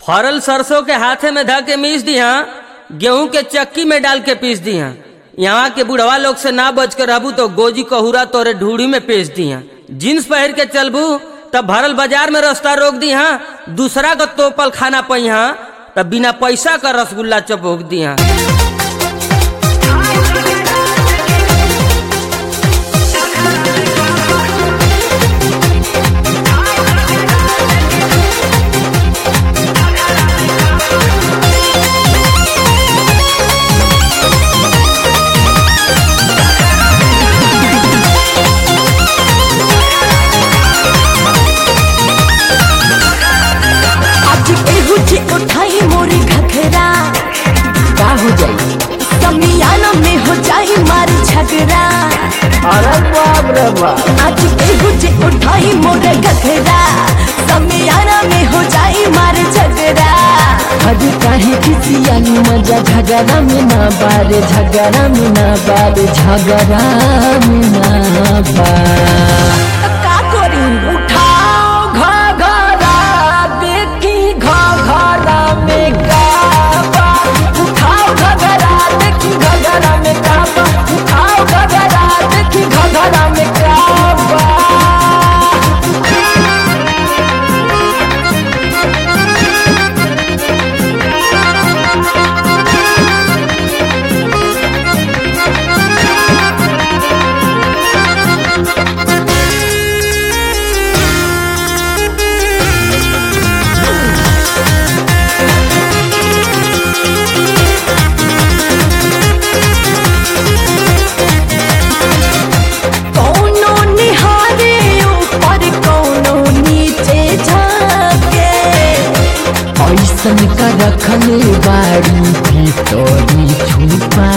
फरल सरसों के हाथे में धा के मीस दिया, गेहूं के चक्की में डाल के पीस दिया। यहाँ के बुढ़वा लोग से ना बच कर रहबू तो गोजी कहुरा तोरे ढूढ़ी में पेश दिया। जींस पहन के चलबू तब भरल बाजार में रास्ता रोक दिया, दूसरा को तोपल खाना पहिया तब बिना पैसा का रसगुल्ला चपोक दिया। उठाई मोरी घघरा का हो जाई समियाना में हो जाई मार झगड़ा। अरे बाप रे बाप, आज केहू जे उठाई मोरे घघरा समियाना में हो जाई मार झगड़ा। अभी काहे किसियानी मजा झगड़ा में ना बारे, झगड़ा में ना बारे, झगड़ा में ना बारे। का करी उठाओ घघरा देखी घघरा में काबा, उठाओ घघरा देखी घघरा में काबा, उठाओ घघरा देखी घघरा में काबा। ऐसन का रखले बाड़ी भीतरी छुपा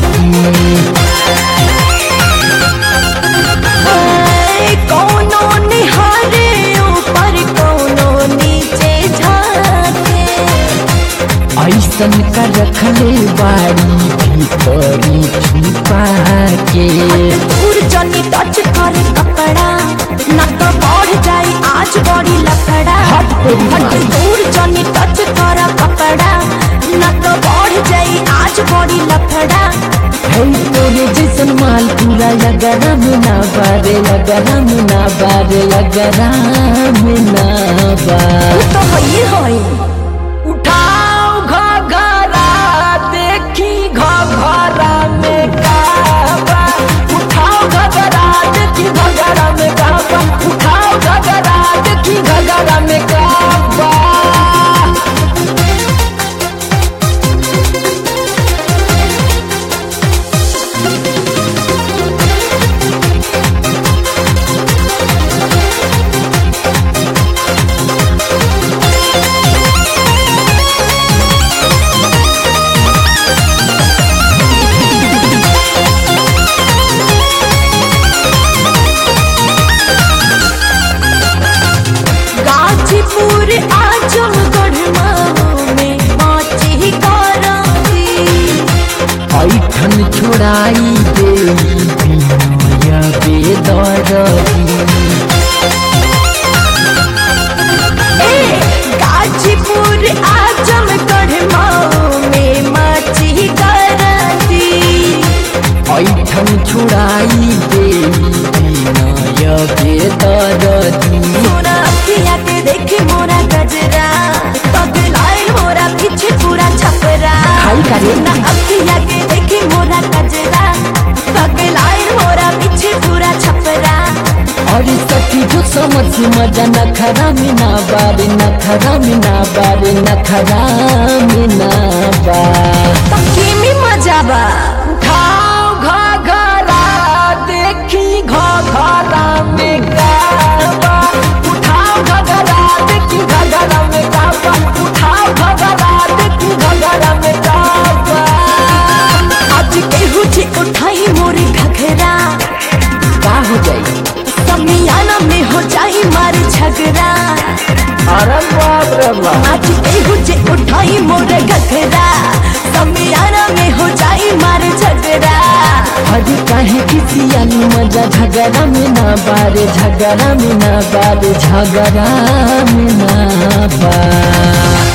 के, कोनो निहारे ऊपर कोनो नीचे झाके। ऐसन का रखले बाड़ी भीतरी छुपा के। दूर जनी टच करे कपड़ा ना तो बढ़ जाए आज बड़ी लफड़ा। हट दूर जनी टच कर कपड़ा ना तो बढ़ जाए आज बड़ी लफड़ा। है तोरे जैसन माल पूरा लगरा में ना बारे, लगरा में ना बारे, लगरा में ना बारे। तो हई हई उठाओ घघरा देखी घघरा में काबा, उठाओ घघरा देखी घघरा में काबा, उठाओ घघरा देखी घघरा में काबा। गाजीपुर आजमगढ़ में माची कराती। ऐठन छोड़ाई देई बिनोया बेदरदी। गाजीपुर आजमगढ़ में माची कराती। ऐठन छोड़ाई देई बिनोया बेदरदी। मोरा अखिया के देखे मोरा गजरा पगलाए मोरा पीछे पूरा छपरा। खाई करे ना अखिया के देखे मोरा गजरा पगलाए मोरा पीछे पूरा छपरा। और सखी जो समझ मजा नखरा में ना बारे, नखरा में ना बारे, नखरा में ना बारे। तो केमी मजा बा। उठाओ घघरा देखी घघरा में काबा, उठाओ घघरा देखी घघरा में काबा, उठाओ घघरा देखी घघरा में काबा। आज केहू जे उठाई मोरे घघरा का हो जाई समियाना में हो जाई मार झगड़ा। अरे बाप रे बाप, आज केहू जे उठाई मोरे घघरा समियाना में हो जाई मार झगड़ा। अभी काहे किसियानी मजा झगड़ा में ना बारे, झगड़ा में ना बारे, झगड़ा में ना बारे।